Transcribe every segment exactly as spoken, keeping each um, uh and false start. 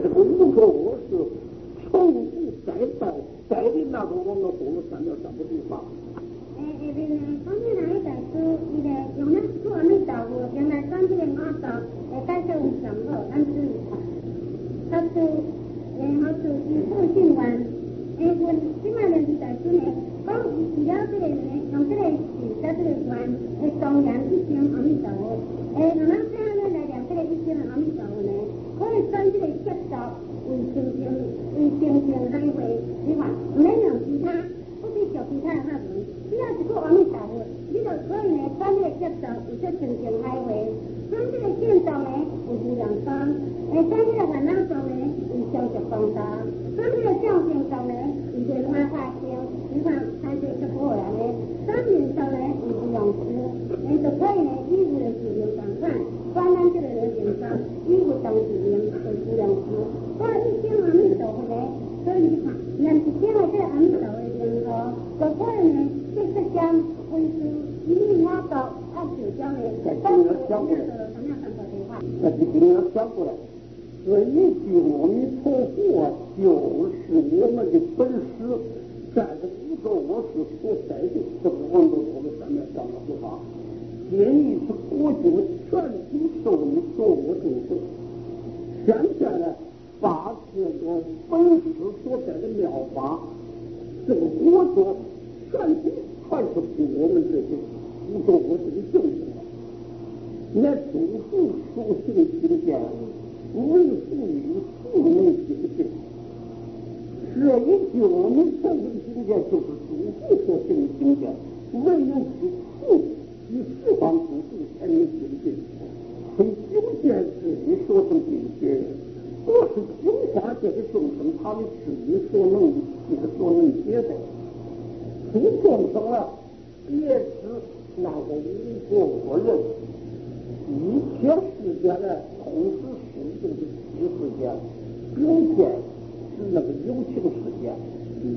这个五个我是重复再造，再的那个我们做了三秒三不地方。 诶诶，边呢，讲起来大师，伊个用咱做安尼豆腐，原来讲起个马豆，诶，介绍有上好，咱注意看。他是诶，好是以后性完，诶，阮即摆年纪大师呢，讲伊除了这个呢，用这个是甲这个丸，诶，当然一斤阿弥陀佛，诶，让咱这样呢来量这个一斤的阿弥陀佛呢，可以选这个节奏为清净，为清净海会，你看，唔免用其他，不必学其他的法门，只要一个阿弥陀佛，你就可以呢选这个节奏为这清净海会，选这个建造呢为无量光，诶，选这个烦恼中呢为消极光大，选这个正性中呢为莲花化生，你看开始就好了呢，选面中呢为无量师，你就可以呢以无的自命相看，选咱这个人形中以无当自命为无量师，我一听阿弥陀佛呢，所以你看，人一听到这阿弥陀佛的名号，就可以呢这个将为是以命我道按九江的，但是我们的什么样传统的话？ 那就给你要想过来。所以句阿弥陀佛就是我们的本师，在这五个我是所在的这个王国我们上面讲的不好，建议是国君全体受你所我众生。现在呢，把这个本师所在的妙法，这个国家全体传出去我们这些五个我是的众生，来祝福属性经典。为妇女妇内行性，这一句我们这个经典就是主妇所行的经典，唯有是妇与四方主妇才能行进。从经典自己说成经典，不是经法界的众生他的智力所能这个所能解的。诸众生啊，也是那个五个我人，一切世界呢，同时这个虚世界，有天是那个有情世界，嗯。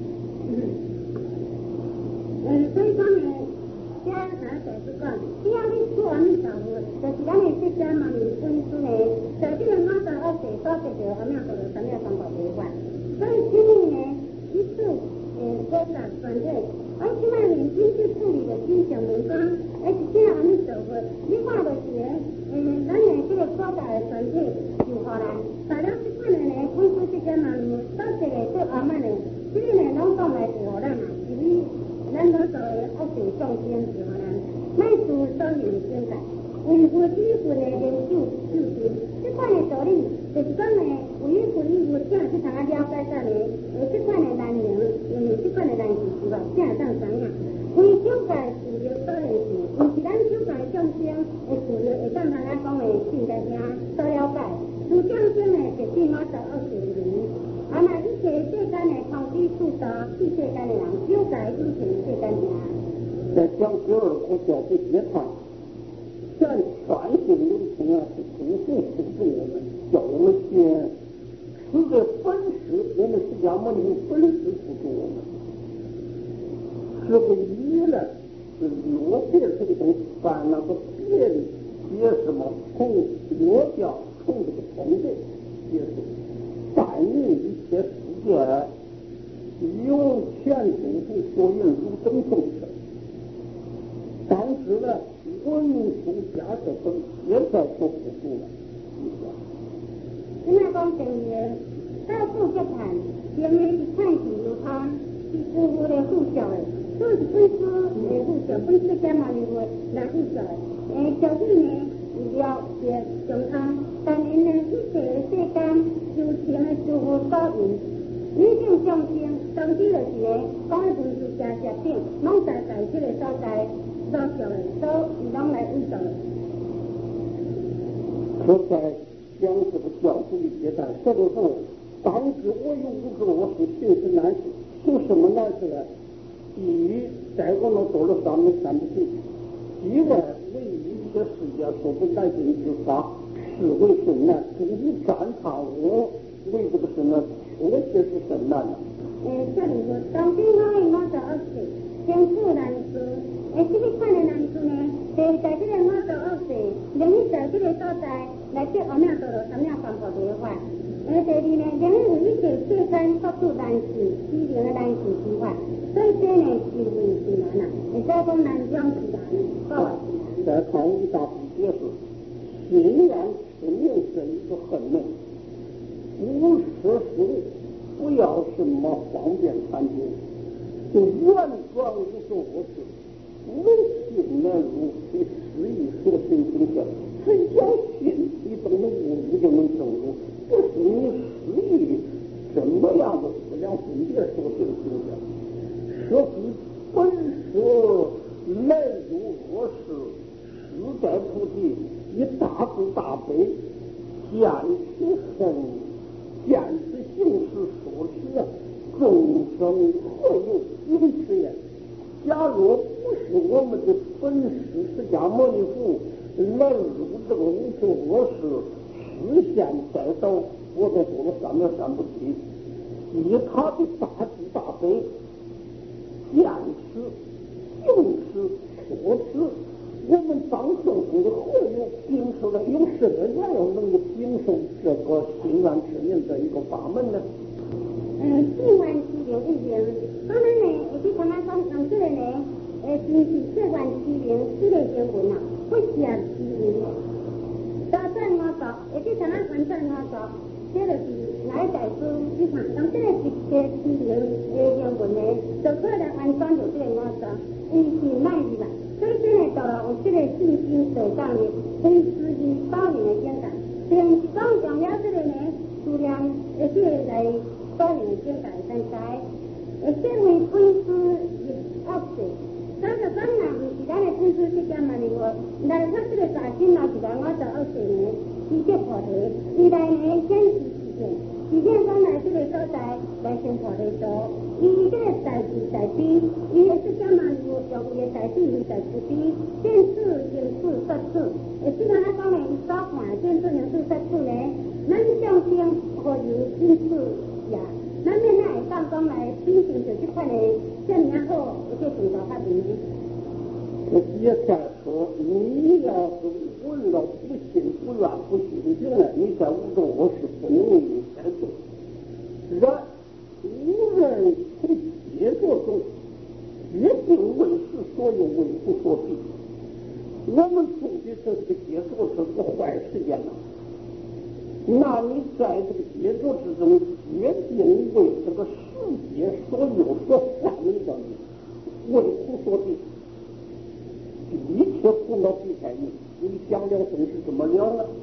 嗯，所以讲呢，这哪就是讲，只要你做阿弥陀佛，就是咱的释迦牟尼本师呢，在这个马道二世所得到阿弥陀佛三藐三菩提法。所以今年呢，一次呃播放专题，而今晚年轻是处理的金像文章，而且这阿弥陀佛，你看的是呢。嗯，咱的这个国家的团体就好啦。大家这款的呢，本身这个嘛，到这个做阿曼的，这个呢，拢讲来是好咱嘛，因为咱所做的恶性众生是好咱，乃至所有的境界，为佛之份的研究修行，这款的道理，就是讲呢，为佛与佛正去通啊了解咱的，呃，这款的难明，呃，这款的难事是吧？正当知影，为修改事业所的事，毋是咱修改众生的事业会当通。讲的现在听多了解，主将军呢是对马道二十年，啊那一切世间的空气触达，对世间的人修改以前世间人。 在讲第二个叫做解脱，现全性流通啊是主妇辅助我们，叫我们先持着本事，我们释迦牟尼本事辅助我们。这个一呢是落别这种犯那个别的。也什么从落掉从这个通的也是但愿一切世界有前主妇所应如等众生，但是呢文殊家这本也在所辅助了。 现在讲第二，到处结谈，因为太极有他是师傅的护教的，所以本师的护教，本师干嘛的话来护教的。诶，小弟呢，了解上通，但因呢，一切世间修行的师傅所用，女性众生，当时就是呢，讲的文殊家设定，拢在在这个所在所教的，所拢来运作的。 我在讲这个教主的阶段，这个时候，当时我有五个我是平时难事，有什么难事呢？第一，在我们做了上面三不行；第二，为一切世界所不改变之法，是为甚难？至于赞叹我为这个甚难，确实是甚难了。 诶，这里说，当时我的我做二世，艰苦难事，诶，这个款的难事呢，就是在这个我做二世，容易在这个所在来做阿弥陀罗三藐三菩提法。诶， 第二呢，人有一种切分辅助男士、机灵的男士之外，所以这呢是为自然啊，也叫做南疆自然，高自然。 再看一大笔解释，心愿是命是一个恨命，无吃食物，不要什么方便餐厅，就原装无所我事，无心难入，非实意所行行下，只要心一动的物物就能正入，不是你实意什么样的思量分别所行行下，说是本是来入我事，实在菩提，以大慈大悲，见其身，见其行识所持，众生何有行持也？假若不是我们的本师释迦牟尼佛来入这个无所我事，实现再到我的做了三藐三菩提，以他的大慈大悲，见识、行识、所持，我们当圣僧的何有秉持的有什么样能够秉受这个心愿持念的一个法门呢？ 嗯，心愿持念一定，当然呢，有啲同学讲用这个呢，呃，真是这愿持念，这个经文啊，不是持念，大转我走，有啲同学反转我走，这个是来代书一场，用这个直接持念的经文呢，就可能完全就这个我走，伊是卖的啦。所以这呢，就有这个信心得上的，跟司机保命的境界。平时讲重要这个呢，数量呃这个来保命的境界存在，呃，这为本师是恶事。咱就讲啦，不是咱的本师释迦牟尼佛，来他这个大心老是来我做恶事呢，直接菩提，伊来呢显示事件，事件讲来这个所在来成菩提道，伊这个代志代志，伊的释迦牟尼佛用伊的代志为代志比，见事行事说事，呃，即个咱讲呢，伊所看见事行事说事呢，咱相信可有因事呀，咱免来当讲来品行就这款的，这么好，而且成道法门呢。 我接再说，你要是问了不信不愿不信行呢，你在无中我是不能为你再做。然无人从杰作中决定为是所有为不所必。我们做的这个杰作是个坏事件了，那你在这个杰作之中决定为这个世界所有所反的为不所必。一切苦恼避开你，你想了真是怎么了呢？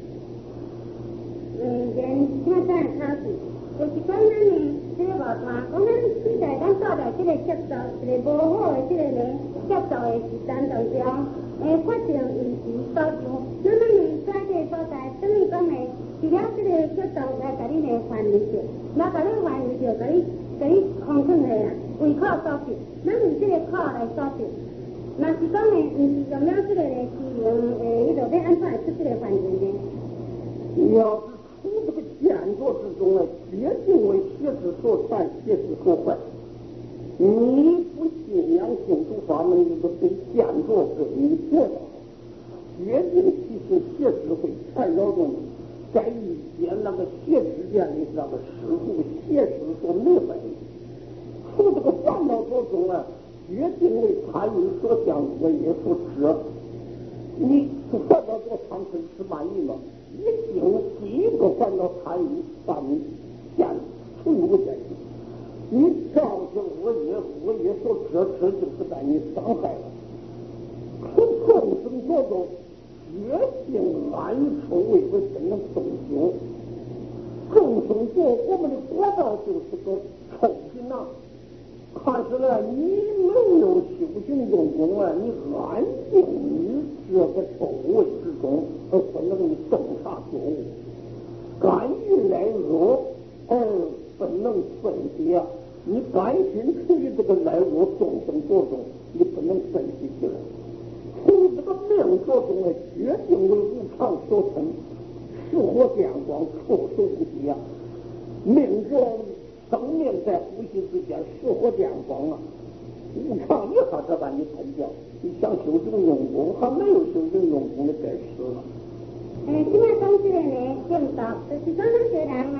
嗯，人现在开始，就是讲咱呢，这个话讲，讲咱现在咱做在这个接受一个无好的这个呢接受的时间当中，诶，发生因时所想，那么呢，在这个所在，等于讲呢，除了这个接受来甲你呢还离着，来甲你还离着，甲你甲你空空的啦，为靠所逼，咱用这个靠来所逼。那是讲呢，唔是用了这个呢，是用诶，伊就要安怎出这个环境呢？ 你要是从这个建作之中呢，决定为邪之所善，邪之所坏。你不信仰净土法门，这个对建作跟你做到，决定其实邪之会缠绕着你，在一些那个邪之间的那个事故邪事所内坏。从这个烦恼当中呢。决定为贪欲所向，我也所知。你烦恼做贪嗔痴慢疑嘛？一定第一个烦恼贪欲把你现从无现实。你造成我也我也所知，这就是把你伤害了。从众生当中决定安处为何才能动心？众生做我们的果报就是个臭皮囊。但是呢，你没有修行用功啊，你安静于这个臭味之中，而不能洞察觉悟，甘于来恶而不能分别，你甘心处于这个来恶众生当中，你不能分析起来。从这个命当中呢，决定为无常所成，是火电光，措手不及啊！命中。生命在呼吸之间，是火电光啊！无常一下子把你吞掉。你想修行用功，还没有修行用功的该死了。 诶，即摆讲这个呢，正道就是讲咱个人啊，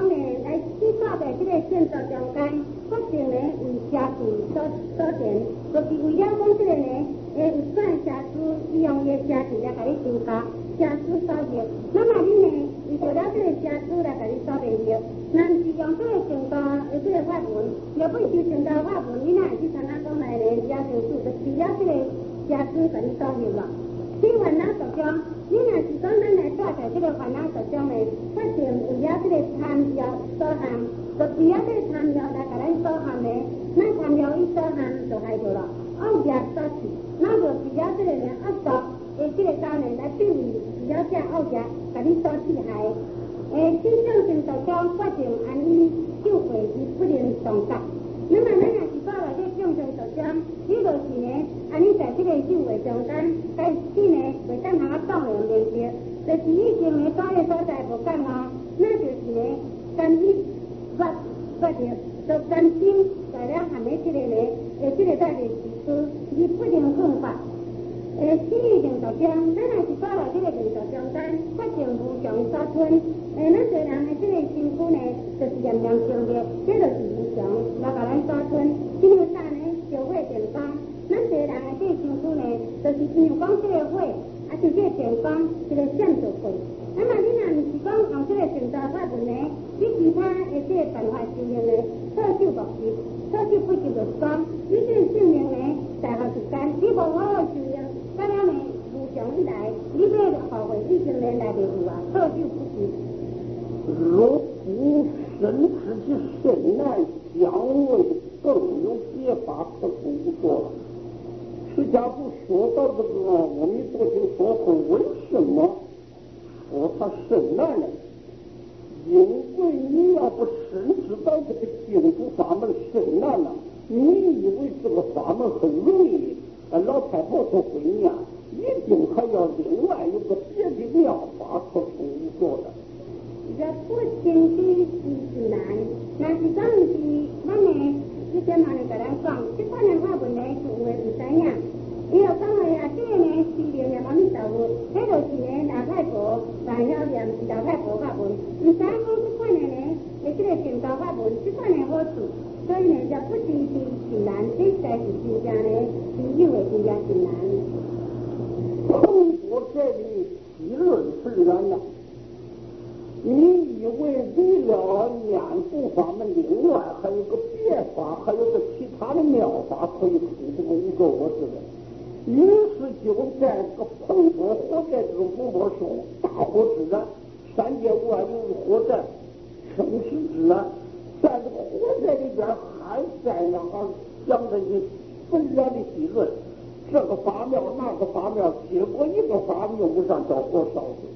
讲呢，来去住在这个建筑中间，决定呢为社区所所定，就是为了讲这个呢，诶，有算社区利用伊社区来甲你增加社区收入，那么你呢，为着了这个社区来甲你所利益，咱是用这个增加的这个法文，若不是增加法文，你哪会去参加讲来呢？也成数，就除了这个社区甲你所入咯。这烦恼族中，你若是讲咱来住在这个烦恼族中呢，决定为了这个参药所限，就为了这个参药来甲咱所限呢，咱参药伊所限就害着了，恶业所起，咱就为了这个呢恶作的这个道呢来对为为了这恶业甲你所起害，诶，真正性族中决定安尼救回伊不能动作。那么咱若是住在这众生族中，你就是呢，安尼在这个修为中间，开始呢袂当通啊动用连接，就是已经呢住的所在无干哦，那就是呢，甘你决决定，就甘心在了含的这个呢，诶，这个在的时事，伊不能更法。诶，心理性族中，咱若是住在这个民族中间，决定无常所吞。诶，咱个人的这个身躯呢，就是炎炎相烈，这就是无常，来甲咱所吞。因为啥呢？烧火电光，咱个人的这个身躯呢，就是因为讲这个火，啊，就这个电光，这个闪着火。那么你若毋是讲用这个成道法门呢，你其他的这个办法修行呢，措手不及，措手不及就是讲，你这个性命呢，大学时间你无好好修行。到了呢，无常以来，你这个后悔已经连来袂住啊，措手不及。 如无神之之甚难相为，更有解法可不说了。释迦不说到这个阿弥陀经说会为什么说它甚难呢？因为你要不深知道这个净土法门甚难了，你以为这个法门很容易？啊，老太婆说会念，一定还要另外有个别的妙法可是无说的。 若不清知是难，若是讲是咱呢，以前嘛咧甲咱讲，即款的法门呢，有诶唔知影。伊又讲诶啊，这个呢是念念阿弥陀佛，迄就是呢老太婆大晓念是老太婆法门，唔知讲即款的呢，诶，这个成道法门，即款的好处。所以呢，若不知是是难，这才是真正呢，是有诶真正是难。 通过这里议论是然了。你以为为了念佛法门，另外还有个别法，还有个其他的妙法可以出这个五个我知道。于是就在这个蓬勃火在这个五波中，大火之然，三界无碍有火灾，生死之然，在这个火灾里边还在那哈讲着你纷然的议论，这个法庙那个法庙，结果一个法用不上，叫火烧死。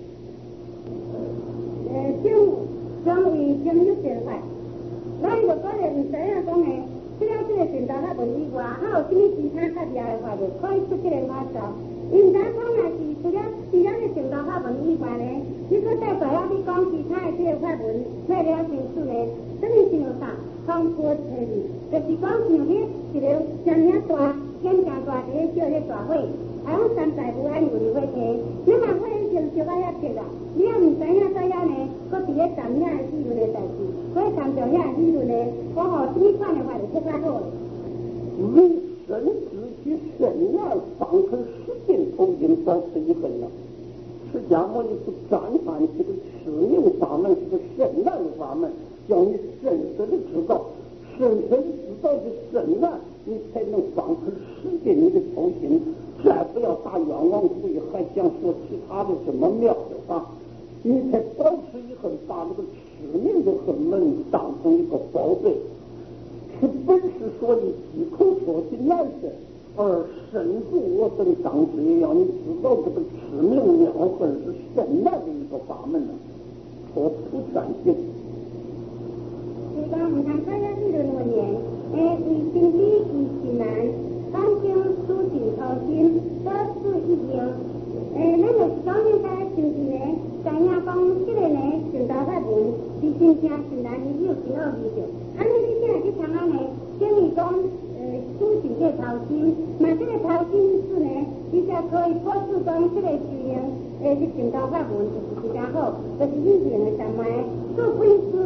诶，种种为经历正法，咱就讲咧，唔知影讲诶，除了这个成道法门以外，还有什么其他较厉害的法门可以出这个法招？因唔知讲若是除了除了这成道法门以外呢，你搁再在我你讲其他的这个法门，做了清楚呢，什么像啥？通过体理，就是讲像你一个像遐大、见正大一个小个大火，还有三大无安有的火体，那么火已经烧到遐热啦。你也唔知影怎样呢？搁伫咧谈遐个议论的代志，所以谈着遐个议论呢，我吼什么款的话就更加好。 为神知其甚难，方可实践投因，保持一分了。释迦牟尼是赞叹这个持名法门是个甚难的法门，叫你深深的知道，深深的知道这甚难，你才能方可实践你的投心。再不要打冤枉主意，还想说其他的什么妙的法，你才保持一份，把这个持名的恨门当成一个宝贝。是本是说你几口说起难事，而深入我等当知，要你知道这个持名妙恨是甚难的一个法门呢。说不善行。 是讲唔通这样议论文言，诶，为心理以是难。当经书尽头心，多事一行。诶，咱就是讲应该真正呢，知影讲这个呢，成道法门是真正是难，伊有真奥义着。安尼你现在去参考呢，等于讲，呃，书尽这头心，嘛这个头心是呢，你才可以保持讲这个修行，诶，这成道法门就是比较好，就是以前的三昧，做本师所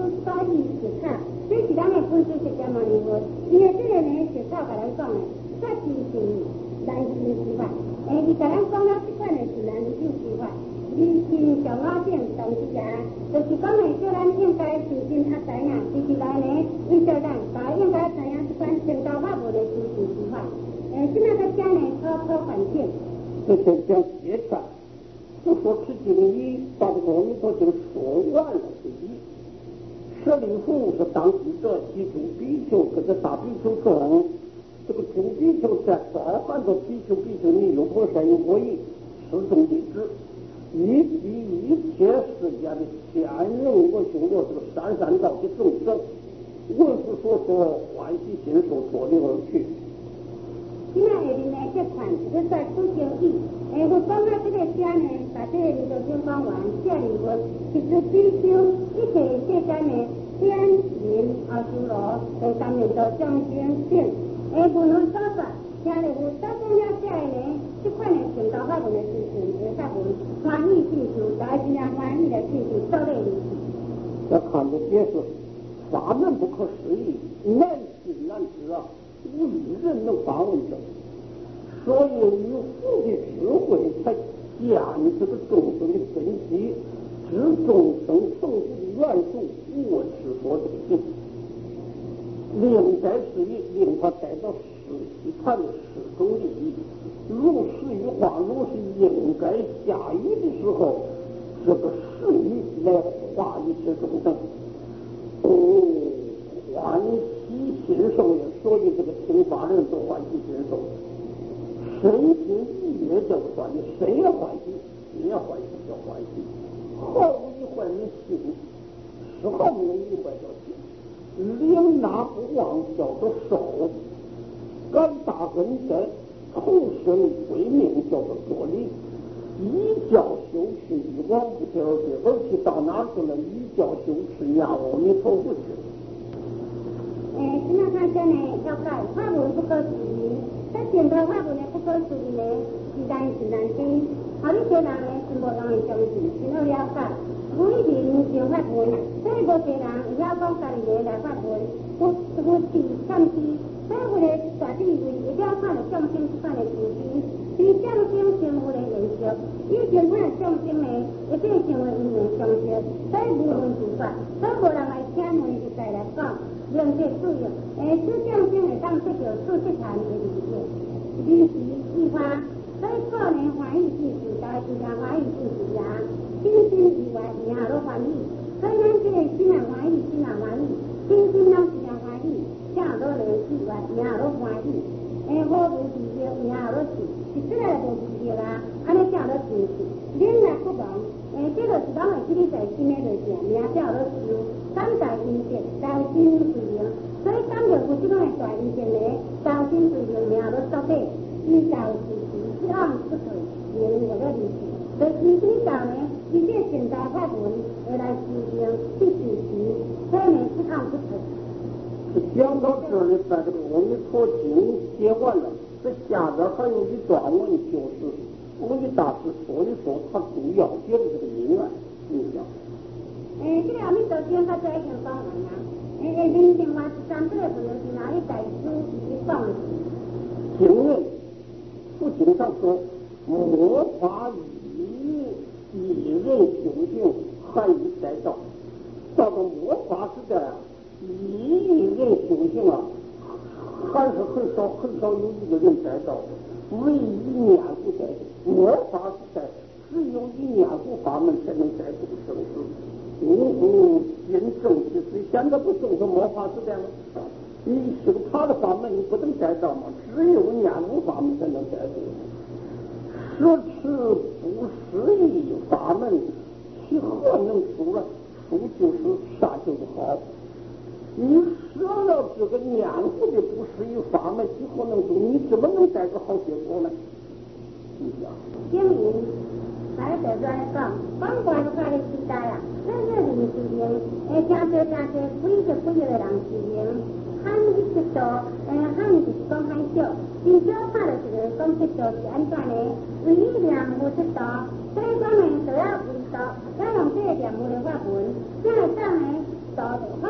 意实考，这是咱的本身是点么灵魂。伊的这个呢实考甲咱讲的，确实是难事司法。诶，伊甲咱讲了这款的是难事司法，伊是上老顶同时啊，就是讲的叫咱应该认真学知影，其实来呢，伊叫咱把应该知影这款正道法文的事情司法。诶，现在在讲呢，考考环境。 这先讲结算，就说吃经理把这个阿弥陀经说完了之一。舍利弗是当记者，其中比丘跟着大比丘中，这个诸比丘在包含着比丘比丘尼有多善有多义，是众弟子，以及一切世间的天人我修罗这个三善道的众生，文是所说，欢喜心受，脱离而去。 今仔下面呢，这款就在古经义，诶，我讲到这个家呢，把这个领导先讲完，下里我其实必须一切世间呢，天人阿修罗都担任着众生性，诶，无论多少，听了有当中了下来呢，这款呢正道法文的事情，诶，法文欢喜进修，大家欢喜来进修，做类理。 要看的解释，法门不可思议，难信难知啊。无一人能把握的，所以有佛的智慧才讲这个众生的根基，知众生成就的元素，我之所得性。另在是以令他带到世习谈的始终利益，如实于话，如是应该下雨的时候，这个时雨来化一切众生。哦，欢喜心受也，所以这个听法人都欢喜心受。身心意也叫欢喜，谁也欢喜，你也欢喜叫欢喜。毫无一坏的心，丝毫没有一坏叫心。领纳不忘叫做受，感大恩德，同生归命叫做作礼。依教修持，一往不得而别，而且到哪去了？依教修持呀，阿弥陀佛去。 诶，今仔看真呢，要改法文不可思议，这正道法文的不可思议呢，是难是难听。好你些人呢，全部人会相信，真好了解。每人学法文，所以无些人会晓讲家己的来法文，有有智善知，所以为了大智慧，会了看到众生这款的事情。对众生生活的认识，以前看众生呢，会变成为因为相识，所以无论如法，所以无人来请问就再来讲，令这使用，诶，使众生会当得到出世谈的理解，理时意法，所以个人欢喜进修，大家自然欢喜进修呀，心心意外以下都欢喜，所以咱这个心人欢喜，心人欢喜，心心咱自然欢喜，下都能意外以下都欢喜，诶，好无事业以下都是。是这个无事了啦，安尼叫做真事。恁若不忙，诶，这个是咱会记你在心的内面，名叫做修，感在因见，道心随灵。所以感着有这种的大因见呢，道心随灵，名叫做底，依道是时，一往不退，名叫做理事。就依这道呢，依这正道法文而来实行，去实习，所以呢，一往不退。 讲到这里，把这个阿弥陀经写完了。这下边还有一段文，就是我给大师说一说他主要解的这个因案，你讲。 诶，这个阿弥陀经他在已经讲完啦。诶诶，另另外十三这个朋友是哪里代书已经讲了？ 经文，佛经上说，魔法以一人修行，含于在道。到了魔法时代啊，一人修行啊。还是很少很少有一个人在道的，唯一念佛在魔法时代，只有以念佛法门才能在度生死。嗯嗯，心正其实现在不正是魔法时代吗？你修他的法门，你不能在道吗？只有念佛法门才能在度。奢侈不思议法门，其何能出来？出就是啥就是好。你舍了这个念佛的不适宜法门，以后能做，你怎么能带个好结果呢？你讲。 经营，来得来讲，光怪不怪的时代啊，那个人是用，诶，真多真多，几十几个人是用，喊一直多，诶，喊就是讲喊少，真少看到一个讲这多是安怎呢？为伊念无这多，所以讲呢，就要为多，要用这个念佛的法门，这个讲呢，多的，讲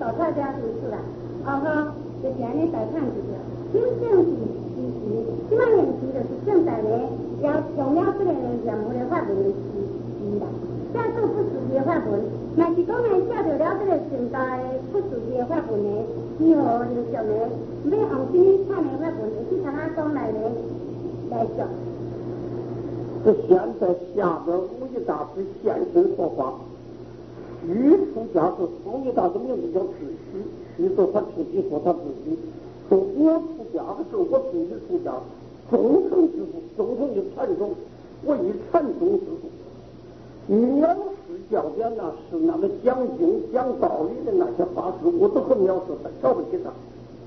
搞出家读书啦，哦吼，就是安尼代看住了。真正是时时，即摆年时就是正在咧，要用了这个念佛的法门的时时啦。假使不属于的法门，若是讲诶接着了这个现代不属于的法门呢，如何就上咧，要用什么看的法门，会去参加讲来咧来讲。 这现在下边武义大师现身说法，虚出家是武义大师名字叫智虚，虚说他自己说他自己。说我出家的时候，我自己出家，忠诚之父，忠诚的禅宗，我以禅宗之父，藐视教典那是那个讲经讲道理的那些法师，我都很藐视他，瞧不起他。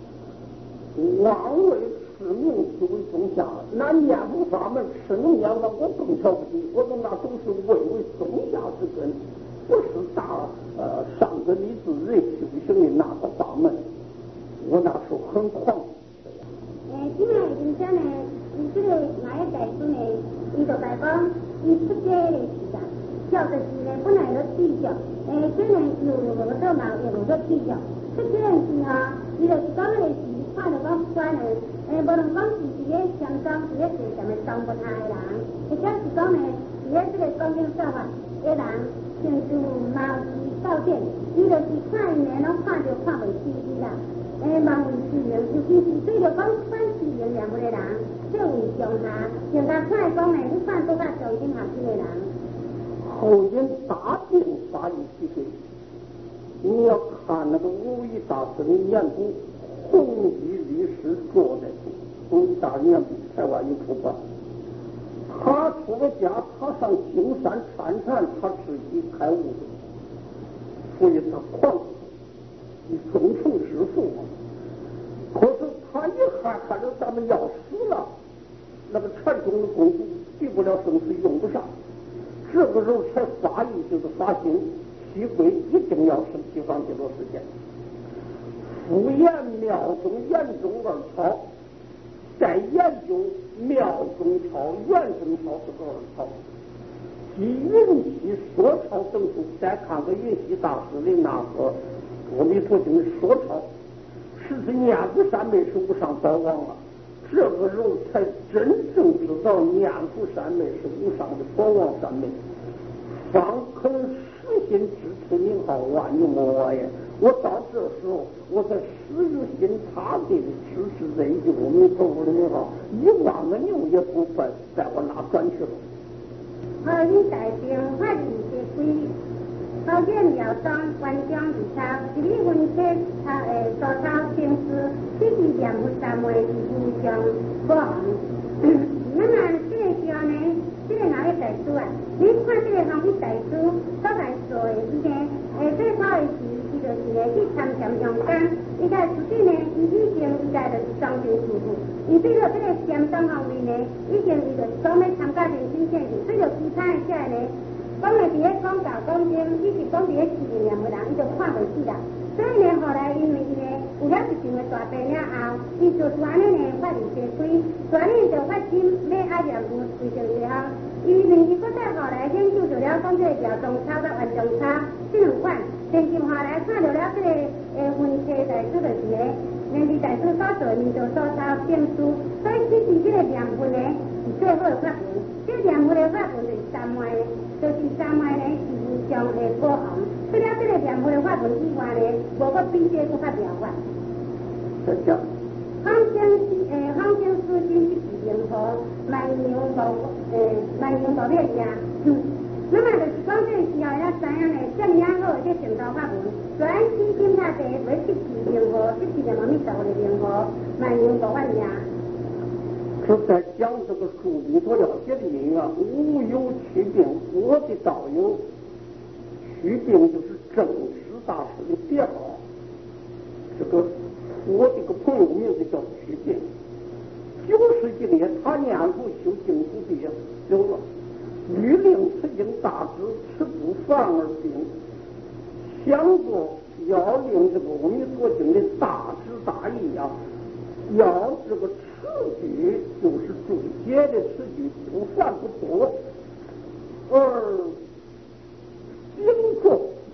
妄为持名其为宗下，那念佛法门是能念法，我更瞧不起，我说那都是位为宗下之根，不是大呃上个立志人修行的那个法门。我那时候很狂。 诶，即卖人家呢，伊这个哪一代孙呢？伊就来讲，伊出家的时阵，叫就是呢，本来都计较，诶，虽然有有无做嘛，有无做计较，出家的时候，伊就是讲那个时，看到讲乖呢，诶，无论讲是伫咧相当，伫咧做什么当不他的人，或者是讲呢，伫咧这个光景上法的人，甚至毛是到店，伊就是看伊呢，拢看着看袂起伊啦。诶，望为是人，尤其是对着讲反是人念佛的人，这为上下，像他看讲呢，你看都较上心下心的人。 后因大定法义体会，你要看那个武义大师的眼中，弘济律师坐在武义大师眼中，台湾有出版。他出了家，他上青山参禅，他自己开悟的，所以他狂。你忠诚之父嘛，可是他一看看着咱们要死了，那个传统的功夫去不了生死，用不上，这个时候才发意，就是发心，西归一定要是西方极乐世界。复研妙中研中二抄，再研究妙中抄、圆中抄这个二抄，及云溪说抄等书，再看看云溪大师的那个。阿弥陀经说抄，实是念佛三昧是无上宝王了。这个时候才真正知道念佛三昧是无上的宝王三昧，方肯实心支持名号万有我也。我到这时候，我才实于心塌地的支持这一句阿弥陀佛的名号，一万个牛也不快在我那转去了。 好，你代表法律协会。考卷了当官将二抄，一理分析抄诶，所抄经书，这是念佛三昧是无上不行。那么这个时候呢，这个哪个大师啊？你看这个行业大师所来做的伊个诶，最好的是，伊就是呢去参禅用功，伊个自己呢，伊以前伊个就是双修师傅，伊对着这个禅宗方面呢，以前伊就是讲要参加人生现象，对着其他的下呢。讲的伫咧讲教讲经，伊是讲伫咧持念的人，伊就看袂起啦。所以呢，后来因为伊呢有了一定的大病了后，伊就是安尼呢发离社会，所以就发心要爱念佛为成以后，伊另一个再后来研究着了讲这个调中抄甲完中抄这两款，甚至后来看到了这个诶文科大师就是咧，连是大师所做念咒所抄经书，所以其实这个念佛呢是最好的法门，这念佛的法门就是三昧。就是三昧呢是无上的宝行，除了这个念佛的法门以外呢，无个比这个较妙法。 再讲， 方生诶，方生师经是任何万年无诶，万年无变呀。嗯，那么就是讲这个时候要知影呢，这么样好的这成道法门，虽然起心他地要失去任何，失去任何密道的任何万年无变呀。 是在讲这个书里所了解的因啊，无有祛病，我的道友祛病就是正师大师的别号。这个我这个朋友名字叫祛病，九世纪年他念佛修净土毕业有了，欲令此经大知，此不反而病，想着要令这个阿弥陀经的大知大义啊，要这个。此句就是注解的此句不犯不多，而经过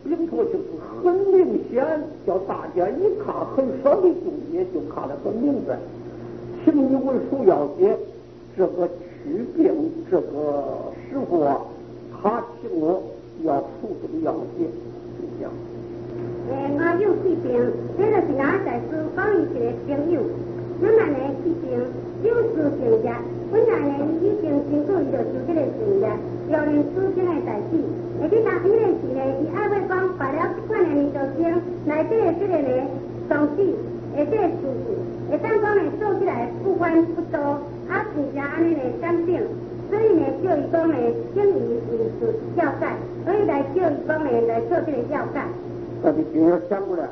并且就是很明显，叫大家一看很少的注意，就看得很明白。请你为首要解这个祛病这个师傅啊，他请我要出这个药解，就这样。 诶，我有治病，这就是俺在师讲伊一个朋友，咱们呢治病有事情业，本来呢伊已经辛苦伊就做这个事业，要能做这个代志。下伫当伊个时呢，伊爱要讲摆了一款的年度经，内底的这个呢宗旨，诶，这个事情，会当讲呢做起来不关不多，啊，而且安尼呢简便。所以呢，叫伊讲呢，请伊医术药材，所以来叫伊讲呢来做这个药材。 那你今儿想过来，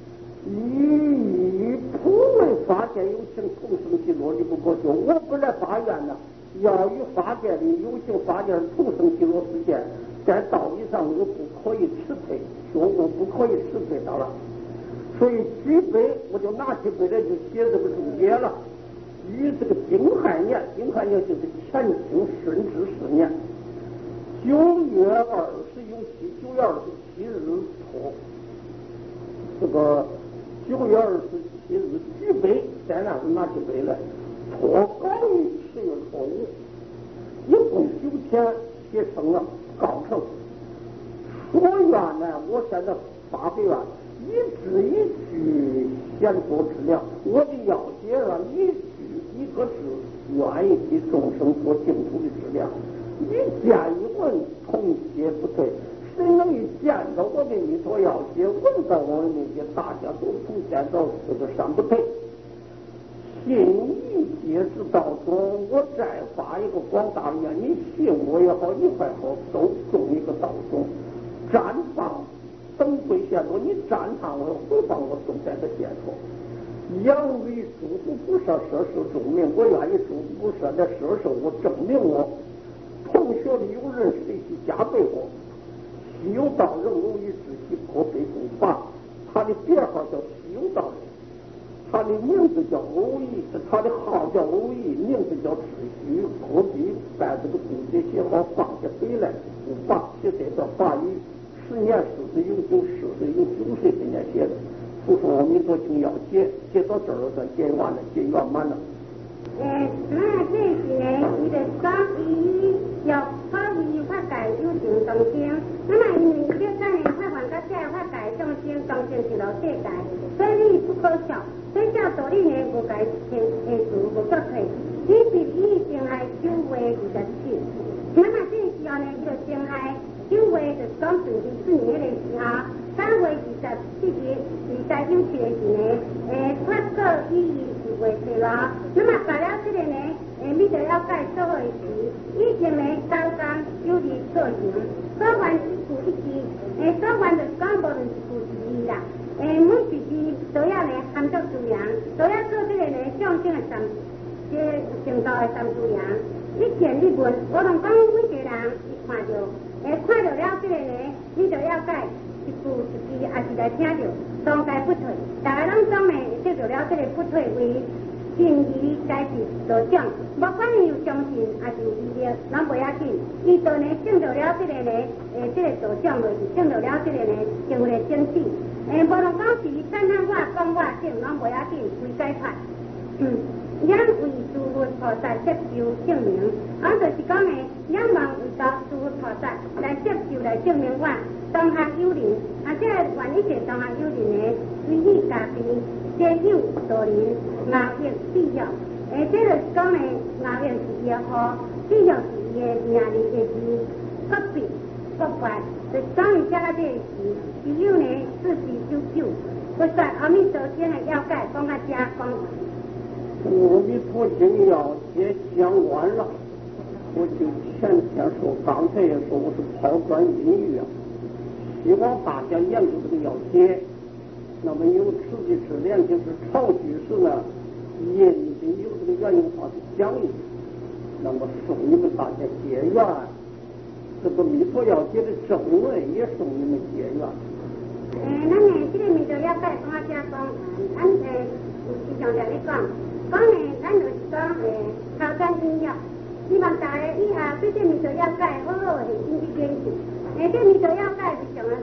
你普为发现有情同生其乐，你不可说。我本来发愿呢，要与发现的有情发现同生其乐之间，在道义上我不可以吃配，说我不可以吃配到了。所以举杯我就拿起杯来就写这个注解了。于这个丁亥年，丁亥年就是前清顺治四年九月二十有七，九月二十七日托。这个九月二十七日举杯，在那时拿起杯来，托稿于十月初五，一共九天写成了告成。说愿呢，我现在发个愿，一字一句显作质量。我的要解上一句一个字，愿意替众生做净土的质量。一见一闻，同写不对。谁能一见到我的弥陀要解，闻到我的那些，大家都从见到这个上不退。信一解之道中，我再发一个广大愿，你信我也好，你还好，都种一个道中。绽放等会现说，你赞叹我，回放我种在的现说。杨为诸佛菩萨摄受众命，我愿意诸佛菩萨来摄受我，证明我。同学里有人谁去加倍我？西游道人无以知其破非不法，他的别号叫西游道人，他的名字叫欧义，他的号叫欧义，名字叫智虚，何必把这个注解写好放下回来？不法写这段法语，十年四岁有九，十岁有九岁今年写的。不说阿弥陀经要写，写到这儿算结完了，结圆满了。 诶，那这是呢，伊就讲伊要考医法界有成中经，那么因为这三年法官甲这法界中经，中经是老世界，所以你不可笑。所以照道理呢，无该听下书无作退，伊是伊定爱九月二十七，那么这时候呢，伊就定爱九月就讲顺治四年的时候，三月二十七日是在九七的时呢，诶，发过意义。为是啦，那么搞了这个呢，诶，你就要改社会时，以前呢，刚刚有理做行，说完一句一句，诶，说完就讲无论一句一字啦，诶，每一字都要呢含足滋养，都要做这个呢象征的三，这程度的三滋养。一见一闻，我同讲每个人一看到，诶，看到了这个呢，你就要改一句一字，还是来听到。当该不退，大家拢讲呢，得到了这个不退为信义该是道长，不管你有相信还是有意义，咱不要紧。伊就呢证到了这个呢，诶，这个道长就是证到了这个呢，成为正史。诶，无论讲是赞叹我讲我证，咱不要紧，为解脱。嗯，咱为诸佛菩萨接受证明，俺就是讲呢，咱望为到诸佛菩萨来接受来证明我。同学有人，啊，这愿意是同学有人呢，随意家己皆有道人，熬夜必要。诶，这就是讲呢，熬夜是伊个好，必要是伊个名字的字，不必不怪。就讲伊写到这个时，只有呢四字九九，不说阿弥陀经的要改，讲到这讲完。 阿弥陀经要解讲完了，我就前天说，刚才也说，我是抛砖引玉啊。希望大家研究这个要解，那么有此的之联，就是朝居士呢，印的有这个原因法的讲义，那么送你们大家结缘。这个弥陀要解的正文也送你们结缘。 诶，咱呢，这个弥陀要解，讲这讲，咱诶，有时常在咧讲，讲呢，咱就是讲诶，抛砖引玉，希望大家以后对这弥陀要解，好好的认真去研究。诶，这弥陀要解非常的好，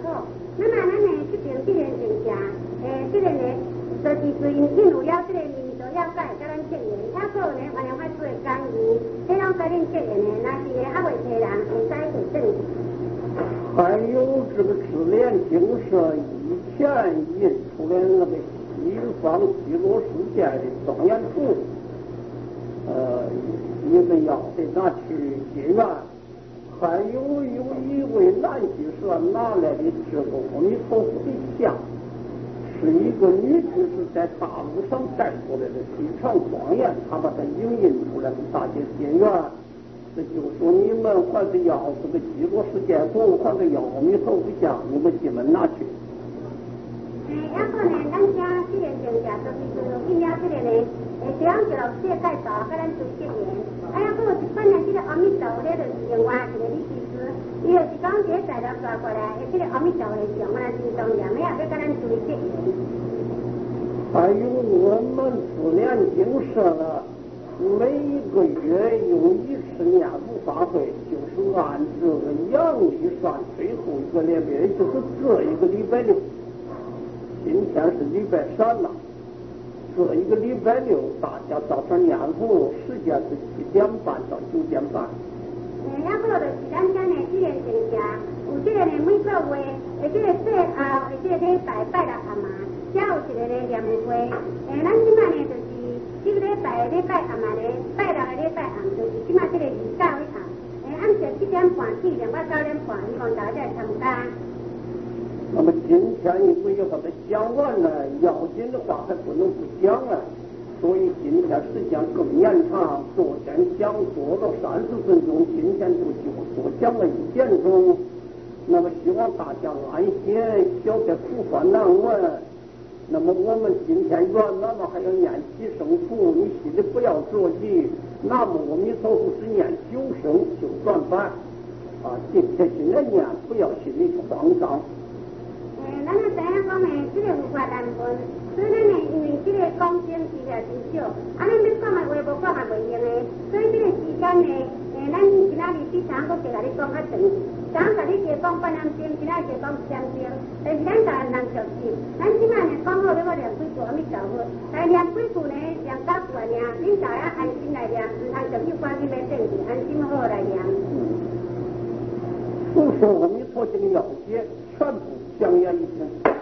那么咱呢这边这个人家，诶，这个呢，就是对因引入了这个民俗了解，甲咱结缘，还个呢，原来法师的讲义，这拢甲恁结缘呢，若是个还未提人，会使会证。 还有这个智联精舍以前印出来那个西方极乐世界的庄严图，呃，你们要得拿去结缘。还有有一位南极社拿来的这个阿弥陀佛的像，是一个女子是在大陆上带过来的，非常庄严，她把它影印出来，大家结缘。这就说你们或者要这个极乐世界图，或者要阿弥陀佛像，你们进门拿去。 诶，还个呢，咱家这个人家就是说，印了这个呢，诶，这样就老师介绍，甲咱做结缘。哎呀，还有一款呢，这个阿弥陀佛咧，就是另外一个理事师，伊就是讲这个材料抓过来，诶，这个阿弥陀佛的像，我来真重要，咩啊，要甲咱做结缘。 还有我们自联精舍了。每一个月用一次念佛法会，就是按这个阳历算最后一个礼拜，也就是这一个礼拜六。今天是礼拜三了，这一个礼拜六大家早上念佛，时间是七点半到九点半。 诶，还个就是咱家呢，这个人家有这个呢，每个月，诶，这个节后，诶，这个礼拜拜六阿妈，才有一个呢念会。诶，咱即摆呢就是。这个礼拜礼拜暗嘛咧，拜六个礼拜暗就是即马这个二九的暗，诶，暗时七点半起，两到九点半，希望大家参加。 那么今天如果要把它讲完了，要紧的话还不能不讲啊，所以今天时间更延长。昨天讲座了三十分钟，今天就就多讲了一点钟。那么希望大家安心，晓得苦烦难闻。那么我们今天圆满了，还要念几声符，你心里不要着急。南无阿弥陀佛是念九声就算完啊，今天现在念，不要心里慌张。 诶，咱啊知影讲诶，这个有法难分，所以咱呢，因为这个讲经时也真少，啊，咱要讲诶话无讲也袂用诶，所以这个时间呢，诶，咱今仔日比昨昏搁加甲你讲较长。昨昏甲你加讲半点钟，今仔加讲一点钟，但是咱甲人熟悉，咱即摆呢讲好要我念几句阿弥陀佛，来念几句呢，念九句尔，恁大家安心来念，唔通就去赶紧要转去，安心好来念。 都说阿弥陀经要解，全部讲演一遍。